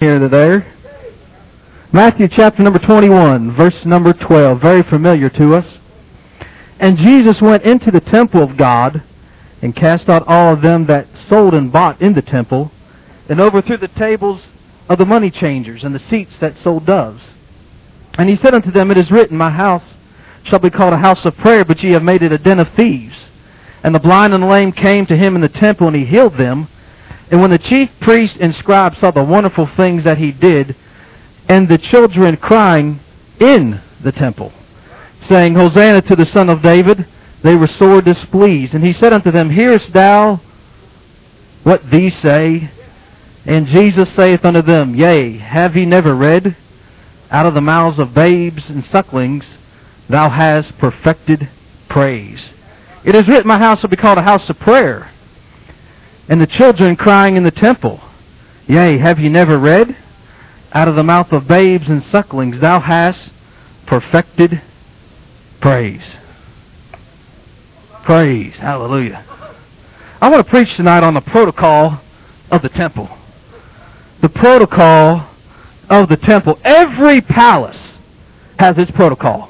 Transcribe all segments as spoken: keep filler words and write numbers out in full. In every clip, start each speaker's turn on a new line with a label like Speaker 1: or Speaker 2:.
Speaker 1: Here to there. Matthew chapter number twenty-one, verse number twelve, very familiar to us. And Jesus went into the temple of God, and cast out all of them that sold and bought in the temple, and overthrew the tables of the money changers, and the seats that sold doves. And he said unto them, It is written, My house shall be called a house of prayer, but ye have made it a den of thieves. And the blind and the lame came to him in the temple, and he healed them. And when the chief priests and scribes saw the wonderful things that he did, and the children crying in the temple, saying, Hosanna to the Son of David, they were sore displeased. And he said unto them, Hearest thou what these say? And Jesus saith unto them, Yea, have ye never read, Out of the mouths of babes and sucklings thou hast perfected praise. It is written, My house shall be called a house of prayer, and the children crying in the temple. Yea, have ye never read, Out of the mouth of babes and sucklings thou hast perfected praise. Praise. Hallelujah. I want to preach tonight on the protocol of the temple. The protocol of the temple. Every palace has its protocol.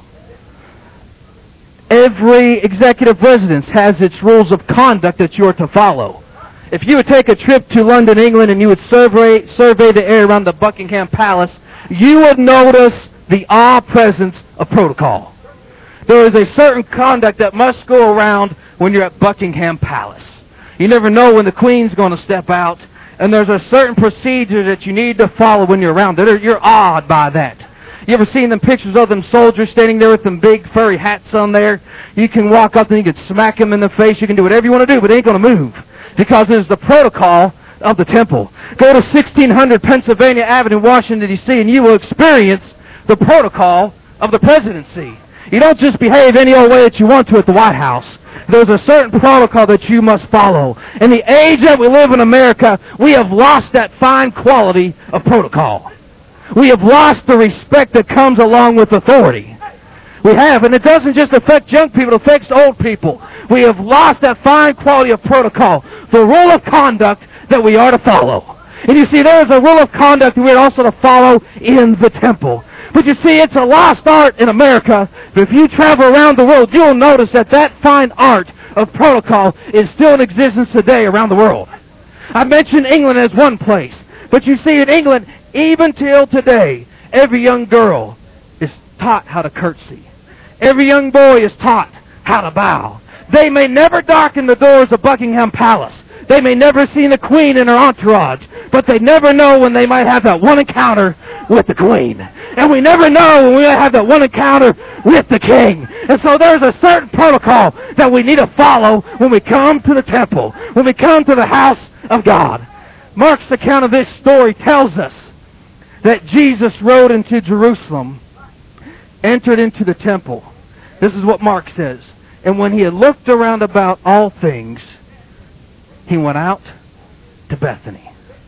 Speaker 1: Every executive residence has its rules of conduct that you are to follow. If you would take a trip to London, England, and you would survey, survey the area around the Buckingham Palace, you would notice the awe presence of protocol. There is a certain conduct that must go around when you're at Buckingham Palace. You never know when the Queen's going to step out, and there's a certain procedure that you need to follow when you're around there. You're awed by that. You ever seen them pictures of them soldiers standing there with them big furry hats on there? You can walk up and you can smack them in the face. You can do whatever you want to do, but they ain't going to move, because it is the protocol of the temple. Go to sixteen hundred Pennsylvania Avenue, Washington, D C, and you will experience the protocol of the presidency. You don't just behave any old way that you want to at the White House. There's a certain protocol that you must follow. In the age that we live in America, we have lost that fine quality of protocol. We have lost the respect that comes along with authority. We have, and it doesn't just affect young people, it affects old people. We have lost that fine quality of protocol, the rule of conduct that we are to follow. And you see, there is a rule of conduct that we are also to follow in the temple. But you see, it's a lost art in America. But if you travel around the world, you'll notice that that fine art of protocol is still in existence today around the world. I mentioned England as one place. But you see, in England, even till today, every young girl is taught how to curtsy. Every young boy is taught how to bow. They may never darken the doors of Buckingham Palace. They may never see the Queen and her entourage, but they never know when they might have that one encounter with the Queen. And we never know when we might have that one encounter with the King. And so there's a certain protocol that we need to follow when we come to the temple, when we come to the house of God. Mark's account of this story tells us that Jesus rode into Jerusalem, entered into the temple. This is what Mark says. And when he had looked around about all things, he went out to Bethany.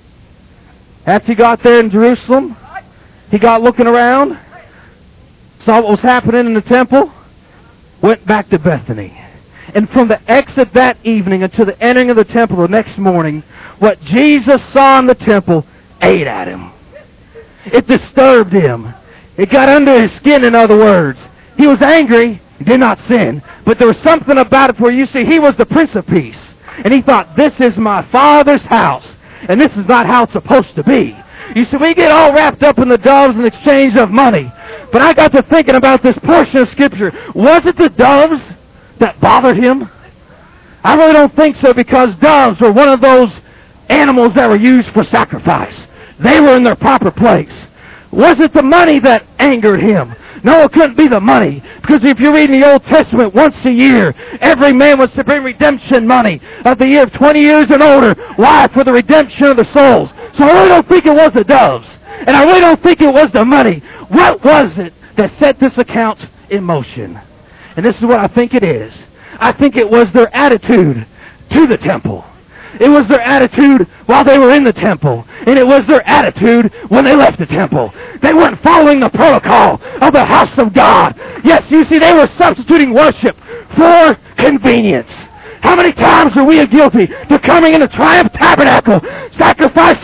Speaker 1: After he got there in Jerusalem, he got looking around, saw what was happening in the temple, went back to Bethany. And from the exit that evening until the entering of the temple the next morning, what Jesus saw in the temple ate at him. It disturbed him. It got under his skin, in other words. He was angry, he did not sin, but there was something about it where you see he was the Prince of Peace. And he thought, this is my Father's house, and this is not how it's supposed to be. You see, we get all wrapped up in the doves and exchange of money. But I got to thinking about this portion of Scripture. Was it the doves that bothered him? I really don't think so, because doves were one of those animals that were used for sacrifice. They were in their proper place. Was it the money that angered him? No, it couldn't be the money. Because if you read in the Old Testament, once a year, every man was to bring redemption money of the year of twenty years and older. Why? For the redemption of the souls. So I really don't think it was the doves. And I really don't think it was the money. What was it that set this account in motion? And this is what I think it is. I think it was their attitude to the temple. It was their attitude while they were in the temple. And it was their attitude when they left the temple. They weren't following the protocol of the house of God. Yes, you see, they were substituting worship for convenience. How many times are we guilty to coming in the Triumph Tabernacle, sacrificing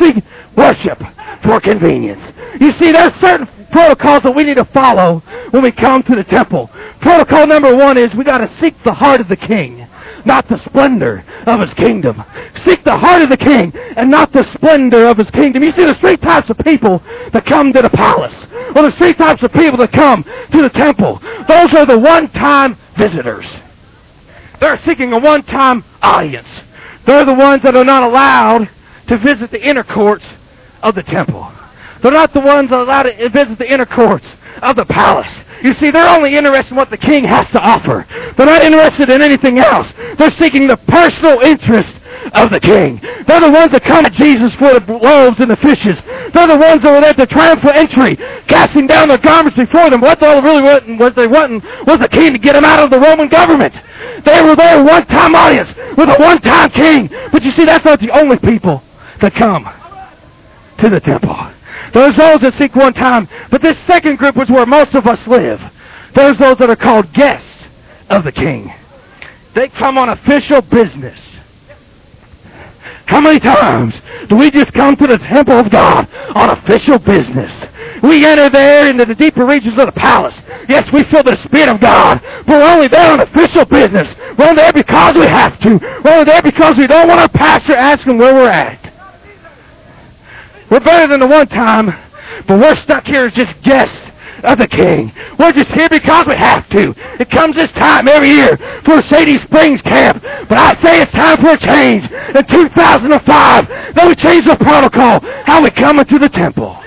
Speaker 1: worship for convenience. You see, there's certain protocols that we need to follow when we come to the temple. Protocol number one is we got to seek the heart of the king, not the splendor of his kingdom. Seek the heart of the king and not the splendor of his kingdom. You see, there's three types of people that come to the palace. Well, there's three types of people that come to the temple. Those are the one-time visitors. They're seeking a one-time audience. They're the ones that are not allowed to visit the inner courts of the temple. They're not the ones that are allowed to visit the inner courts of the palace. You see, they're only interested in what the king has to offer. They're not interested in anything else. They're seeking the personal interest of the king. They're the ones that come to Jesus for the loaves and the fishes. They're the ones that were there at the triumphal entry, casting down their garments before them. What they really wanted was they wanted was the king to get them out of the Roman government. They were there, one-time audience, with a one-time king. But you see, that's not the only people that come to the temple. There's those that seek one time, but this second group is where most of us live. There's those that are called guests of the king. They come on official business. How many times do we just come to the temple of God on official business? We enter there into the deeper regions of the palace. Yes, we feel the Spirit of God, but we're only there on official business. We're only there because we have to. We're only there because we don't want our pastor asking where we're at. We're better than the one time, but we're stuck here as just guests of the king. We're just here because we have to. It comes this time every year for Shady Springs Camp, but I say it's time for a change. In two thousand five, that we change the protocol, how we come into the temple.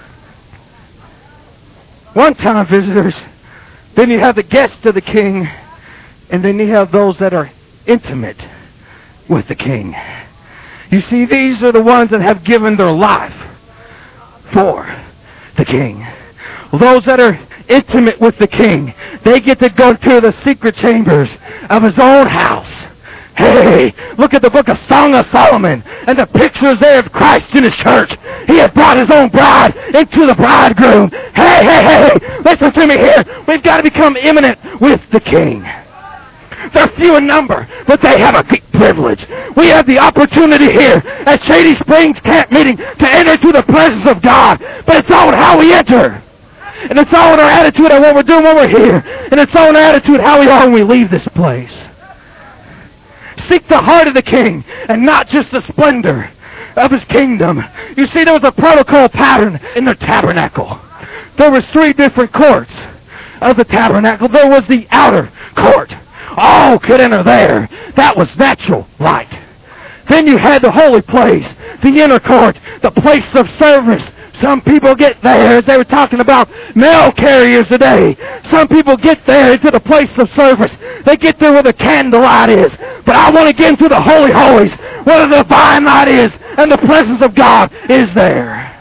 Speaker 1: One-time visitors, then you have the guests of the king, and then you have those that are intimate with the king. You see, these are the ones that have given their life for the king. Those that are intimate with the king, they get to go to the secret chambers of his own house. Hey, look at the book of Song of Solomon and the pictures there of Christ in his church. He had brought his own bride into the bridegroom. Hey, hey, hey, listen to me here. We've got to become intimate with the king. They're few in number, but they have a great privilege. We have the opportunity here at Shady Springs Camp Meeting to enter into the presence of God. But it's all in how we enter. And it's all in our attitude of what we're doing when we're here. And it's all in our attitude how we are when we leave this place. Seek the heart of the king and not just the splendor of his kingdom. You see, there was a protocol pattern in the tabernacle. There was three different courts of the tabernacle. There was the outer court. All could enter there. That was natural light. Then you had the holy place, the inner court, the place of service. Some people get there, as they were talking about mail carriers today. Some people get there into the place of service. They get there where the candlelight is. But I want to get into the holy holies, where the divine light is, and the presence of God is there.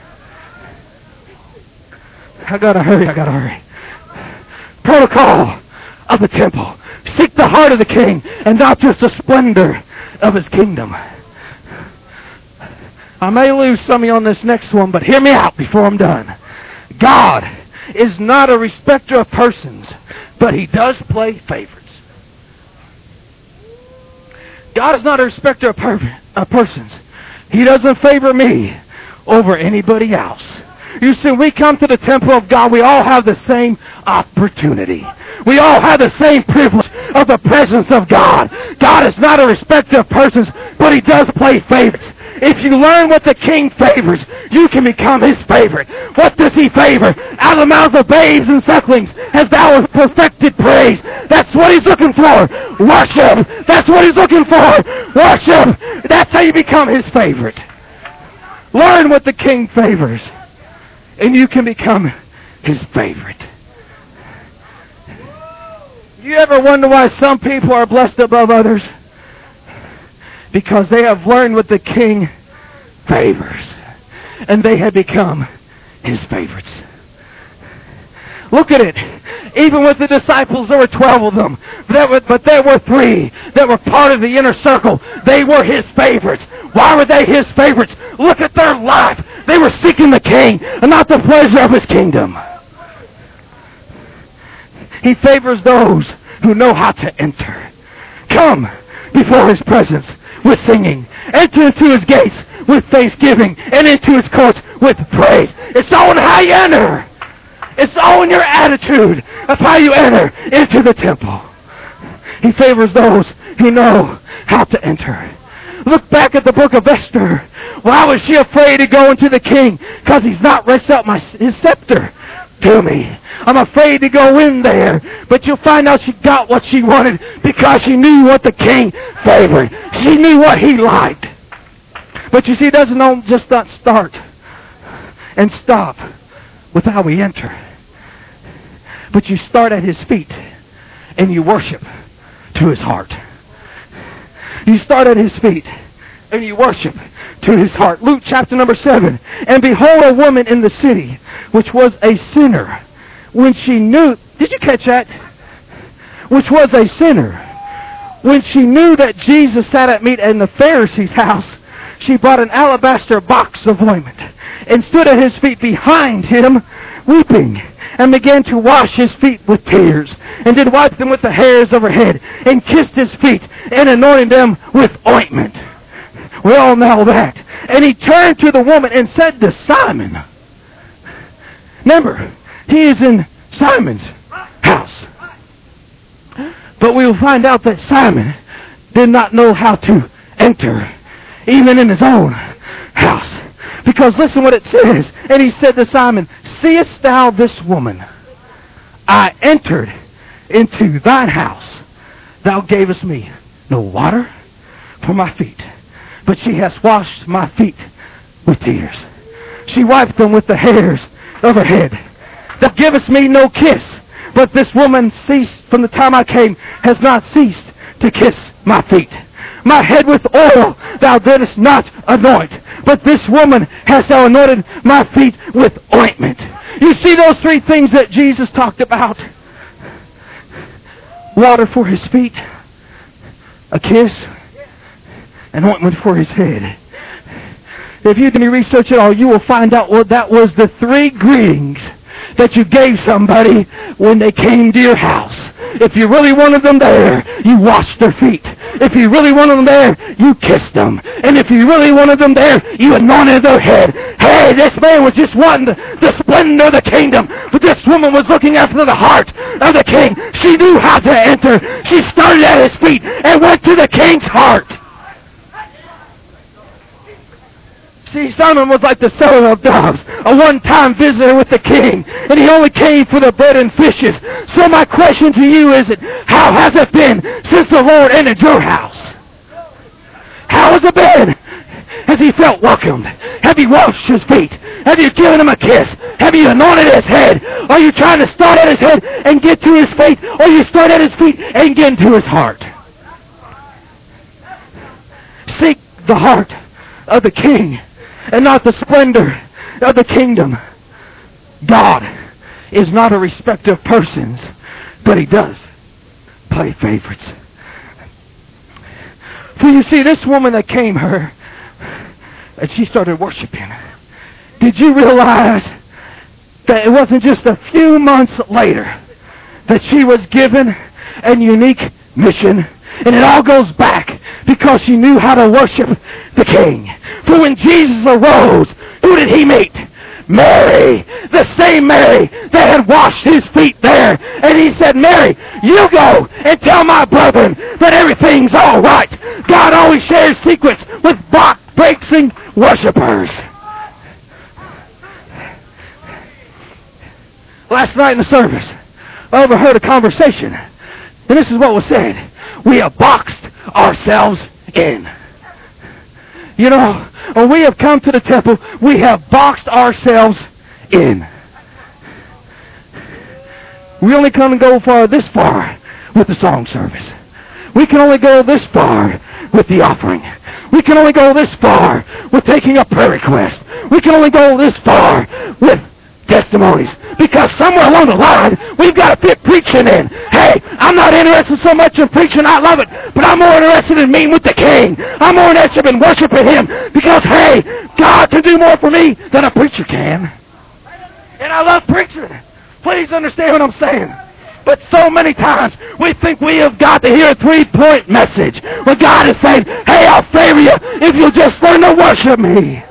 Speaker 1: I gotta hurry, I gotta hurry. Protocol of the temple. Seek the heart of the king and not just the splendor of his kingdom. I may lose some of you on this next one, but hear me out before I'm done. God is not a respecter of persons, but he does play favorites. God is not a respecter of, per- of persons. He doesn't favor me over anybody else. You see, when we come to the temple of God, we all have the same opportunity. We all have the same privilege of the presence of God. God is not a respecter of persons, but he does play favorites. If you learn what the king favors, you can become his favorite. What does he favor? Out of the mouths of babes and sucklings has thou hast perfected praise. That's what he's looking for. Worship. That's what he's looking for. Worship. That's how you become his favorite. Learn what the king favors, and you can become his favorite. You ever wonder why some people are blessed above others? Because they have learned what the king favors, and they have become his favorites. Look at it. Even with the disciples, there were twelve of them. But there were three that were part of the inner circle. They were his favorites. Why were they his favorites? Look at their life. They were seeking the king and not the pleasure of his kingdom. He favors those who know how to enter. Come before his presence with singing. Enter into his gates with thanksgiving and into His courts with praise. It's all in how you enter. It's all in your attitude. That's how you enter into the temple. He favors those who know how to enter. Look back at the book of Esther. Why was she afraid to go into the king? Because he's not wrested out my, his scepter to me. I'm afraid to go in there. But you'll find out she got what she wanted because she knew what the king favored. She knew what he liked. But you see, it doesn't just not start and stop with how we enter. But you start at His feet and you worship to His heart. You start at His feet and you worship to His heart. Luke chapter number seven. And behold, a woman in the city, which was a sinner, when she knew, did you catch that? Which was a sinner. When she knew that Jesus sat at meat in the Pharisee's house, she brought an alabaster box of ointment and stood at His feet behind Him, weeping, and began to wash His feet with tears, and did wipe them with the hairs of her head, and kissed His feet, and anointed them with ointment. We all know that. And He turned to the woman and said to Simon, remember, He is in Simon's house. But we will find out that Simon did not know how to enter, even in his own house. Because listen what it says. And He said to Simon, seest thou this woman? I entered into thine house. Thou gavest me no water for my feet, but she has washed my feet with tears. She wiped them with the hairs of her head. Thou givest me no kiss, but this woman ceased from the time I came, has not ceased to kiss my feet. My head with oil thou didst not anoint, but this woman hast thou anointed my feet with ointment. You see those three things that Jesus talked about? Water for His feet, a kiss, and ointment for His head. If you can research it all, you will find out what that was the three greetings that you gave somebody when they came to your house. If you really wanted them there, you washed their feet. If you really wanted them there, you kissed them. And if you really wanted them there, you anointed their head. Hey, this man was just wanting the, the splendor of the kingdom, but this woman was looking after the heart of the king. She knew how to enter. She started at His feet and went to the king's heart. See, Simon was like the seller of doves, a one-time visitor with the king, and he only came for the bread and fishes. So my question to you is, how has it been since the Lord entered your house? How has it been? Has He felt welcomed? Have you washed His feet? Have you given Him a kiss? Have you anointed His head? Are you trying to start at His head and get to His feet, or you start at His feet and get into His heart? Seek the heart of the king, and not the splendor of the kingdom. God is not a respecter of persons, but He does play favorites. For you see, this woman that came her, and she started worshiping. Did you realize that it wasn't just a few months later that she was given a unique mission? And it all goes back because she knew how to worship the King. For when Jesus arose, who did He meet? Mary, the same Mary that had washed His feet there. And He said, Mary, you go and tell my brethren that everything's all right. God always shares secrets with box-breaking worshipers. Last night in the service, I overheard a conversation. And this is what was said. We have boxed ourselves in. You know, when we have come to the temple, we have boxed ourselves in. We only come and go far this far with the song service. We can only go this far with the offering. We can only go this far with taking a prayer request. We can only go this far with testimonies, because somewhere along the line we've got to fit preaching in. Hey, I'm not interested so much in preaching, I love it, but I'm more interested in meeting with the King. I'm more interested in worshiping Him, because hey, God can do more for me than a preacher can. And I love preaching. Please understand what I'm saying. But so many times we think we have got to hear a three-point message when God is saying, hey, I'll favor you if you'll just learn to worship me.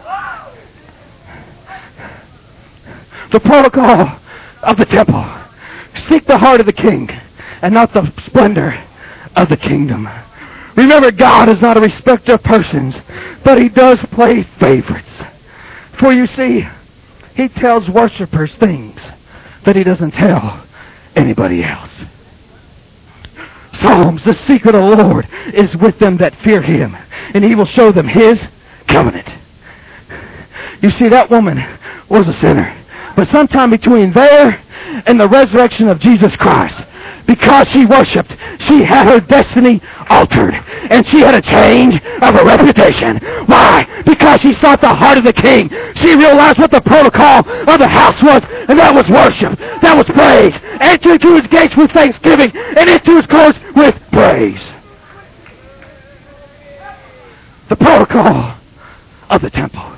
Speaker 1: The protocol of the temple. Seek the heart of the king and not the splendor of the kingdom. Remember, God is not a respecter of persons, but He does play favorites. For you see, He tells worshipers things that He doesn't tell anybody else. Psalms, the secret of the Lord is with them that fear Him, and He will show them His covenant. You see, that woman was a sinner. But sometime between there and the resurrection of Jesus Christ, because she worshipped, she had her destiny altered. And she had a change of her reputation. Why? Because she sought the heart of the king. She realized what the protocol of the house was, and that was worship. That was praise. Enter into His gates with thanksgiving, and into His courts with praise. The protocol of the temple.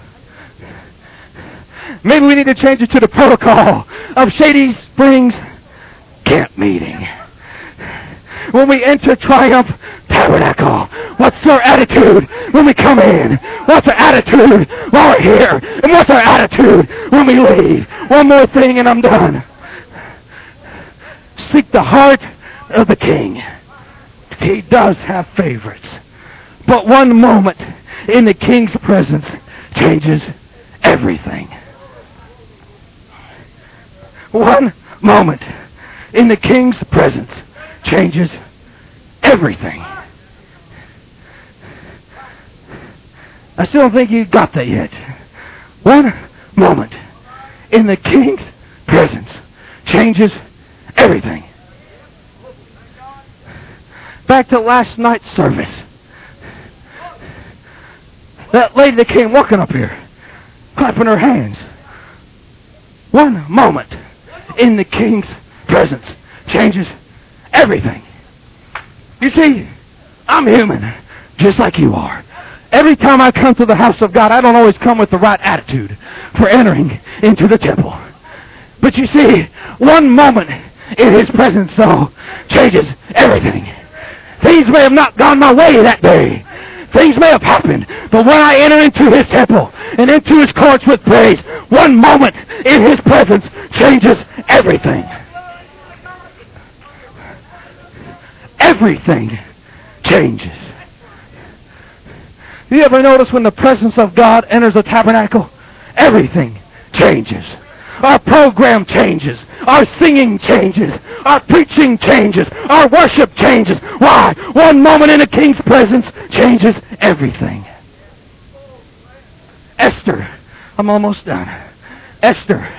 Speaker 1: Maybe we need to change it to the protocol of Shady Springs camp meeting. When we enter Triumph Tabernacle, what's our attitude when we come in? What's our attitude while we're here? And what's our attitude when we leave? One more thing and I'm done. Seek the heart of the king. He does have favorites. But one moment in the king's presence changes everything. One moment in the king's presence changes everything. I still don't think you got that yet. One moment in the king's presence changes everything. Back to last night's service. That lady that came walking up here, clapping her hands. One moment in the king's presence changes everything. You see, I'm human, just like you are. Every time I come to the house of God, I don't always come with the right attitude for entering into the temple. But you see, one moment in His presence, though, changes everything. Things may have not gone my way that day. Things may have happened, but when I enter into His temple and into His courts with praise, one moment in His presence changes everything. Everything changes. You ever notice when the presence of God enters a tabernacle? Everything changes. Our program changes. Our singing changes. Our preaching changes. Our worship changes. Why? One moment in a king's presence changes everything. Esther. I'm almost done. Esther.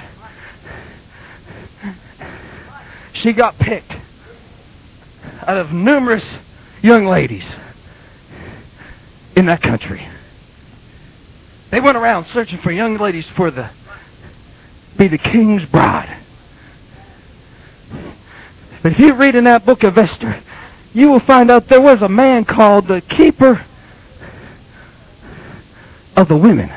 Speaker 1: She got picked out of numerous young ladies in that country. They went around searching for young ladies for the be the king's bride. But if you read in that book of Esther, you will find out there was a man called the keeper of the women.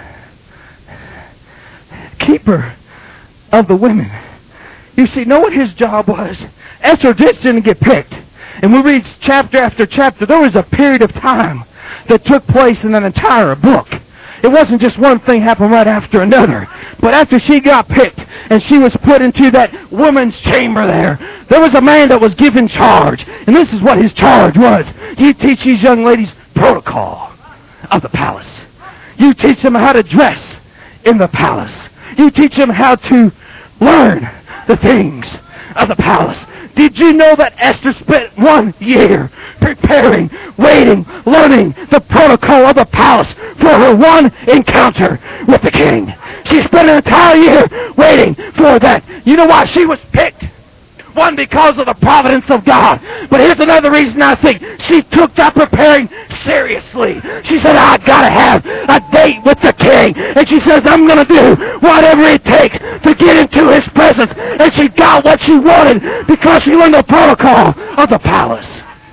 Speaker 1: Keeper of the women. You see, know what his job was? Esther just didn't get picked. And we read chapter after chapter. There was a period of time that took place in an entire book. It wasn't just one thing happened right after another. But after she got picked and she was put into that woman's chamber there, there was a man that was given charge. And this is what his charge was. You teach these young ladies protocol of the palace. You teach them how to dress in the palace. You teach them how to learn the things of the palace. Did you know that Esther spent one year preparing, waiting, learning the protocol of the palace for her one encounter with the king? She spent an entire year waiting for that. You know why she was picked? One, because of the providence of God. But here's another reason I think she took that preparing seriously. She said, I gotta have a date with the king. And she says, I'm gonna do whatever it takes to get into his presence. And she got what she wanted because she learned the protocol of the palace.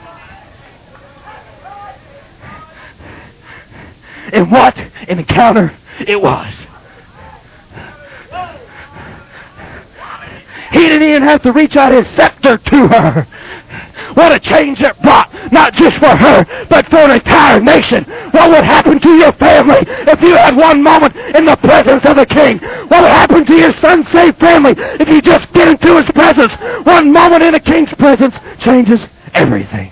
Speaker 1: And what an encounter it was. He didn't even have to reach out his scepter to her. What a change it brought, not just for her, but for an entire nation. What would happen to your family if you had one moment in the presence of the King? What would happen to your son-saved family if you just get into his presence? One moment in the King's presence changes everything.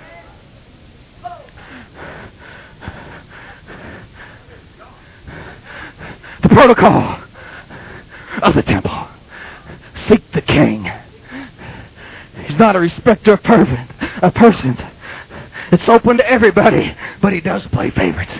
Speaker 1: The protocol of the temple. Seek the King. He's not a respecter of fervent, of persons. It's open to everybody, but he does play favorites.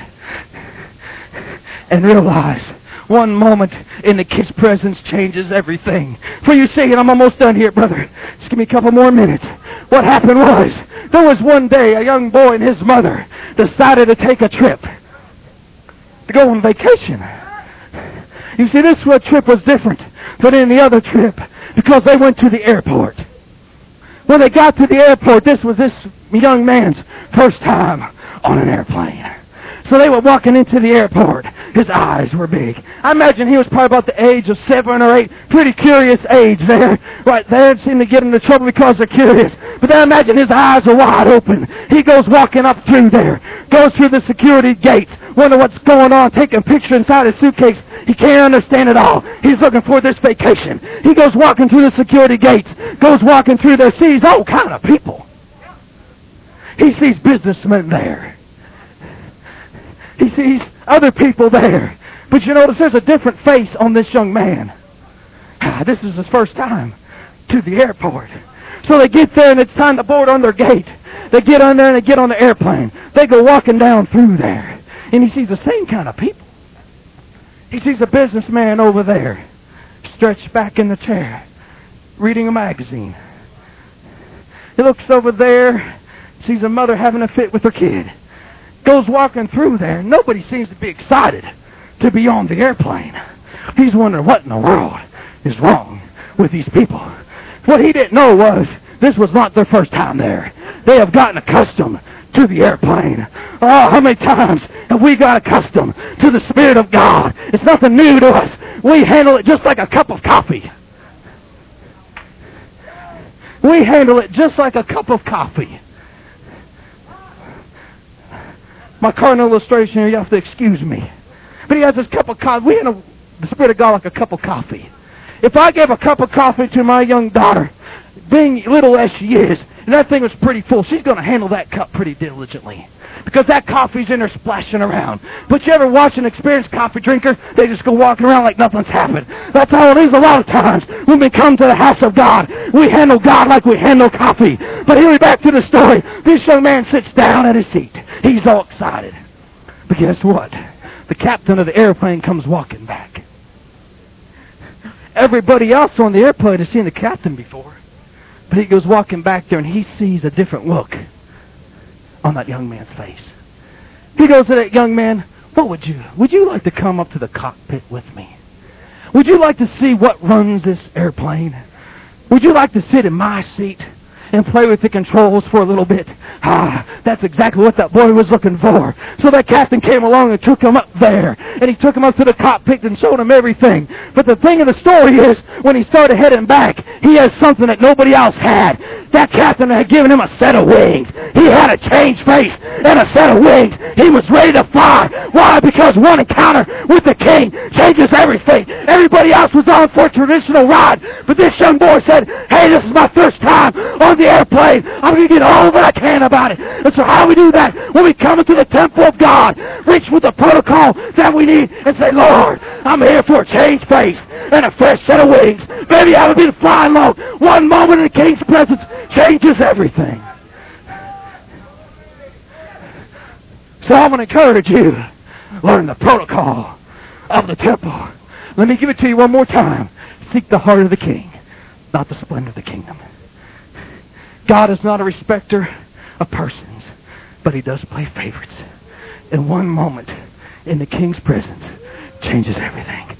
Speaker 1: And realize one moment in the King's presence changes everything. For you see, and I'm almost done here, brother. Just give me a couple more minutes. What happened was, there was one day a young boy and his mother decided to take a trip to go on vacation. You see, this trip was different than any other trip because they went to the airport. When they got to the airport, this was this young man's first time on an airplane. So they were walking into the airport. His eyes were big. I imagine he was probably about the age of seven or eight. Pretty curious age there. Right there. It seemed to get into trouble because they're curious. But then I imagine his eyes are wide open. He goes walking up through there. Goes through the security gates. Wonder what's going on. Taking a picture inside his suitcase. He can't understand it all. He's looking for this vacation. He goes walking through the security gates. Goes walking through there. Sees all kind of people. He sees businessmen there. He sees other people there. But you notice there's a different face on this young man. This is his first time to the airport. So they get there and it's time to board on their gate. They get on there and they get on the airplane. They go walking down through there. And he sees the same kind of people. He sees a businessman over there, stretched back in the chair, reading a magazine. He looks over there, sees a mother having a fit with her kid. Goes walking through there. Nobody seems to be excited to be on the airplane. He's wondering what in the world is wrong with these people. What he didn't know was this was not their first time there. They have gotten accustomed to the airplane. Oh, how many times have we got accustomed to the Spirit of God? It's nothing new to us. We handle it just like a cup of coffee. We handle it just like a cup of coffee. My carnal illustration here, you have to excuse me. But he has this cup of coffee. We handle the Spirit of God like a cup of coffee. If I gave a cup of coffee to my young daughter, being little as she is, and that thing was pretty full, she's going to handle that cup pretty diligently. Because that coffee's in there splashing around. But you ever watch an experienced coffee drinker? They just go walking around like nothing's happened. That's how it is a lot of times when we come to the house of God. We handle God like we handle coffee. But here we back to the story. This young man sits down at his seat. He's all excited. But guess what? The captain of the airplane comes walking back. Everybody else on the airplane has seen the captain before. But he goes walking back there and he sees a different look on that young man's face. He goes to that young man, what would you, would you like to come up to the cockpit with me? Would you like to see what runs this airplane? Would you like to sit in my seat and play with the controls for a little bit? Ah, that's exactly what that boy was looking for. So that captain came along and took him up there. And he took him up to the cockpit and showed him everything. But the thing of the story is, when he started heading back, he had something that nobody else had. That captain had given him a set of wings. He had a changed face and a set of wings. He was ready to fly. Why? Because one encounter with the King changes everything. Everybody else was on for a traditional ride. But this young boy said, hey, this is my first time on the airplane. I'm going to get all that I can about it. And so how do we do that? When we come into the temple of God, reach with the protocol that we need and say, Lord, I'm here for a changed face and a fresh set of wings. Maybe I haven't been flying long. One moment in the King's presence changes everything. So I'm going to encourage you, learn the protocol of the temple. Let me give it to you one more time. Seek the heart of the King, not the splendor of the kingdom. God is not a respecter of persons, but he does play favorites. And one moment in the King's presence changes everything.